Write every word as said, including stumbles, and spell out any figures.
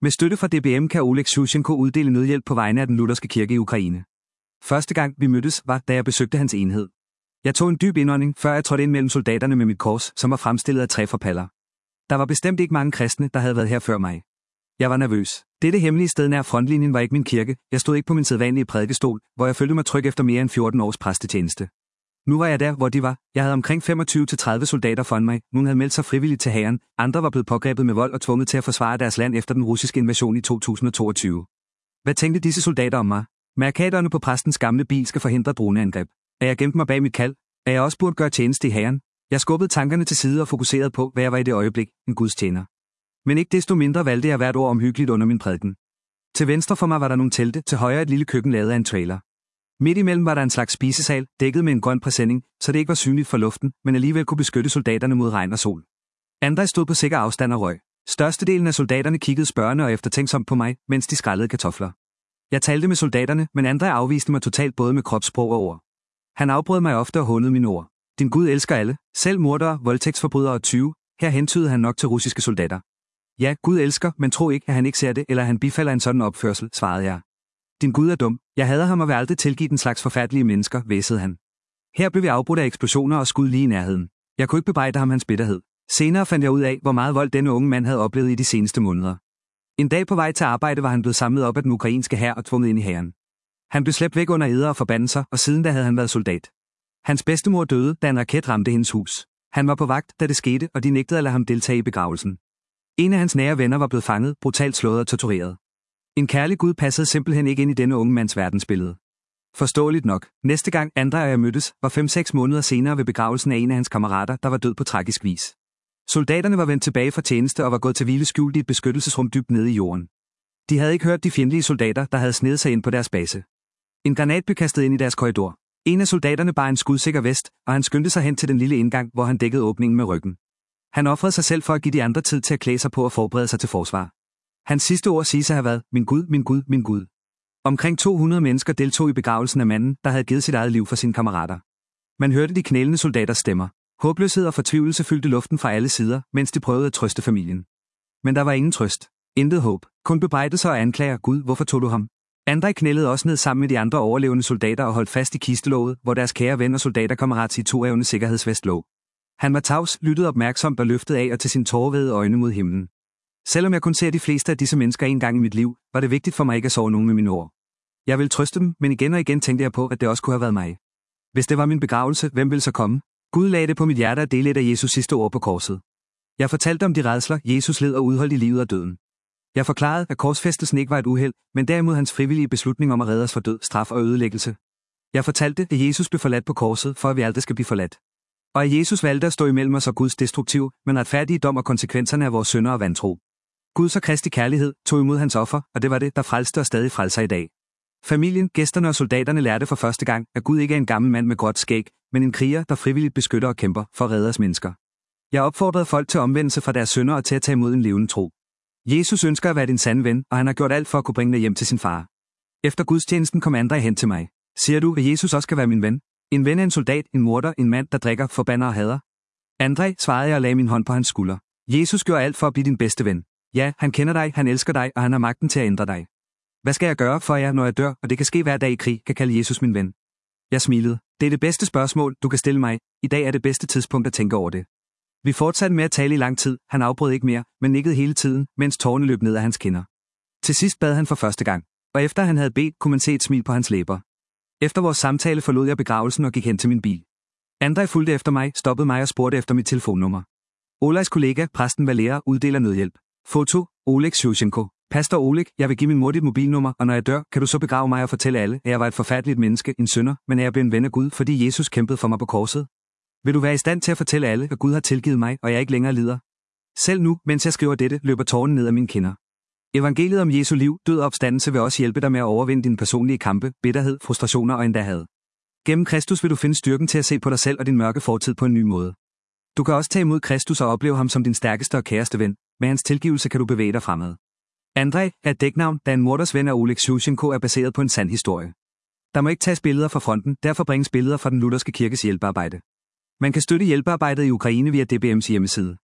Med støtte fra D B M kan Oleg Shushenko uddele nødhjælp på vegne af den lutherske kirke i Ukraine. Første gang vi mødtes var, da jeg besøgte hans enhed. Jeg tog en dyb indånding, før jeg trådte ind mellem soldaterne med mit kors, som var fremstillet af træ fra paller. Der var bestemt ikke mange kristne, der havde været her før mig. Jeg var nervøs. Dette hemmelige sted nær frontlinjen var ikke min kirke. Jeg stod ikke på min sædvanlige prædikestol, hvor jeg følte mig tryg efter mere end fjorten års præstetjeneste. Nu var jeg der, hvor de var. Jeg havde omkring femogtyve til tredive soldater foran mig. Nogle havde meldt sig frivilligt til hæren. Andre var blevet pågrebet med vold og tvunget til at forsvare deres land efter den russiske invasion i to tusind og toogtyve. Hvad tænkte disse soldater om mig? Mærkaterne på præstens gamle bil skal forhindre droneangreb. Er jeg gemt mig bag mit kald? Er jeg også burde gøre tjeneste i hæren? Jeg skubbede tankerne til side og fokuserede på, hvad jeg var i det øjeblik, en Guds tjener. Men ikke desto mindre valgte jeg hvert ord omhyggeligt under min prædiken. Til venstre for mig var der nogle telte, til højre et lille køkken lavet af en trailer. Midt imellem var der en slags spisesal, dækket med en grøn præsending, så det ikke var synligt for luften, men alligevel kunne beskytte soldaterne mod regn og sol. Andre stod på sikker afstand og røg. Størstedelen af soldaterne kiggede spørgende og eftertænksomt på mig, mens de skrællede kartofler. Jeg talte med soldaterne, men andre afviste mig totalt både med kropssprog og ord. Han afbrød mig ofte og hånede mine ord. Din Gud elsker alle, selv mordere, voldtægtsforbrydere og tyve. Her hentydede han nok til russiske soldater. Ja, Gud elsker, men tro ikke, at han ikke ser det, eller han bifalder en sådan opførsel, svarede jeg. Din Gud er dum. Jeg hader ham og vil aldrig tilgive den slags forfærdelige mennesker, hvæsede han. Her blev vi afbrudt af eksplosioner og skud lige i nærheden. Jeg kunne ikke bebrejde ham hans bitterhed. Senere fandt jeg ud af, hvor meget vold denne unge mand havde oplevet i de seneste måneder. En dag på vej til arbejde var han blevet samlet op af den ukrainske hær og tvunget ind i hæren. Han blev slæbt væk under eder og forbandelser, og siden da havde han været soldat. Hans bedstemor døde, da en raket ramte hendes hus. Han var på vagt, da det skete, og de nægtede at lade ham deltage i begravelsen. En af hans nære venner var blevet fanget, brutalt slået og tortureret. En kærlig Gud passede simpelthen ikke ind i denne unge mands verdensbillede. Forståeligt nok. Næste gang Andrej og jeg mødtes, var fem-seks måneder senere ved begravelsen af en af hans kammerater, der var død på tragisk vis. Soldaterne var vendt tilbage fra tjeneste og var gået til hvile skjult i et beskyttelsesrum dybt nede i jorden. De havde ikke hørt de fjendtlige soldater, der havde snedet sig ind på deres base. En granat blev kastet ind i deres korridor. En af soldaterne bar en skudsikker vest, og han skyndte sig hen til den lille indgang, hvor han dækkede åbningen med ryggen. Han ofrede sig selv for at give de andre tid til at klæde sig på og forberede sig til forsvar. Hans sidste ord siges at have været, min Gud, min Gud, min Gud. Omkring to hundrede mennesker deltog i begravelsen af manden, der havde givet sit eget liv for sine kammerater. Man hørte de knælende soldaters stemmer. Håbløshed og fortvivlelse fyldte luften fra alle sider, mens de prøvede at trøste familien. Men der var ingen trøst. Intet håb. Kun bebrejdelser og anklager. Gud, hvorfor tog du ham? Andrej knælede også ned sammen med de andre overlevende soldater og holdt fast i kistelåget, hvor deres kære ven og soldaterkammerat i toevne sikkerhedsvest lå. Han var tavs, lyttede opmærksomt og løftede af og til sine tårevædede øjne mod himlen. Selvom jeg kun ser de fleste af disse mennesker en gang i mit liv, var det vigtigt for mig ikke at sove nogen med mine ord. Jeg ville trøste dem, men igen og igen tænkte jeg på, at det også kunne have været mig. Hvis det var min begravelse, hvem ville så komme? Gud lagde det på mit hjerte at dele et af Jesus sidste ord på korset. Jeg fortalte om de rædsler, Jesus led og udholdt i livet og døden. Jeg forklarede, at korsfæstelsen ikke var et uheld, men derimod hans frivillige beslutning om at redde os fra død, straf og ødelæggelse. Jeg fortalte, at Jesus blev forladt på korset, for at vi aldrig skal blive forladt. Og at Jesus valgte at stå imellem os og Guds destruktive, men retfærdige dom og konsekvenserne af vores synder og vantro. Guds og Kristi kærlighed tog imod hans offer, og det var det, der frelste og stadig frelser i dag. Familien, gæsterne og soldaterne lærte for første gang, at Gud ikke er en gammel mand med gråt skæg, men en kriger, der frivilligt beskytter og kæmper for at redde os mennesker. Jeg opfordrede folk til omvendelse fra deres synder og til at tage imod en levende tro. Jesus ønsker at være din sande ven, og han har gjort alt for at kunne bringe dig hjem til sin far. Efter gudstjenesten kom Andrej hen til mig. Siger du, at Jesus også kan være min ven? En ven er en soldat, en morder, en mand, der drikker, forbander og hader. Andrej, svarede jeg og lagde min hånd på hans skulder. Jesus gjorde alt for at blive din bedste ven. Ja, han kender dig, han elsker dig, og han har magten til at ændre dig. Hvad skal jeg gøre for jer, når jeg dør, og det kan ske hver dag i krig, kan kalde Jesus min ven? Jeg smilede. Det er det bedste spørgsmål, du kan stille mig. I dag er det bedste tidspunkt at tænke over det. Vi fortsatte med at tale i lang tid. Han afbrød ikke mere, men nikkede hele tiden, mens tårerne løb ned af hans kinder. Til sidst bad han for første gang, og efter han havde bedt, kunne man se et smil på hans læber. Efter vores samtale forlod jeg begravelsen og gik hen til min bil. Andrej fulgte efter mig, stoppede mig og spurgte efter mit telefonnummer. Olejs kollega, præsten Valera, uddeler nødhjælp. Foto, Oleg Shushenko. Pastor Oleg, jeg vil give min mor dit mobilnummer, og når jeg dør, kan du så begrave mig og fortælle alle, at jeg var et forfærdeligt menneske, en synder, men at jeg blev en ven af Gud, fordi Jesus kæmpede for mig på korset? Vil du være i stand til at fortælle alle, at Gud har tilgivet mig, og jeg ikke længere lider? Selv nu, mens jeg skriver dette, løber tårnen ned af mine kinder. Evangeliet om Jesu liv, død og opstandelse vil også hjælpe dig med at overvinde dine personlige kampe, bitterhed, frustrationer og endda had. Gennem Kristus vil du finde styrken til at se på dig selv og din mørke fortid på en ny måde. Du kan også tage imod Kristus og opleve ham som din stærkeste og kæreste ven. Med hans tilgivelse kan du bevæge dig fremad. Andrej er et dæknavn, da en morders ven af Oleg Shushenko er baseret på en sand historie. Der må ikke tages billeder fra fronten, derfor bringes billeder fra den lutherske kirkes hjælpearbejde. Man kan støtte hjælpearbejdet i Ukraine via D B M's hjemmeside.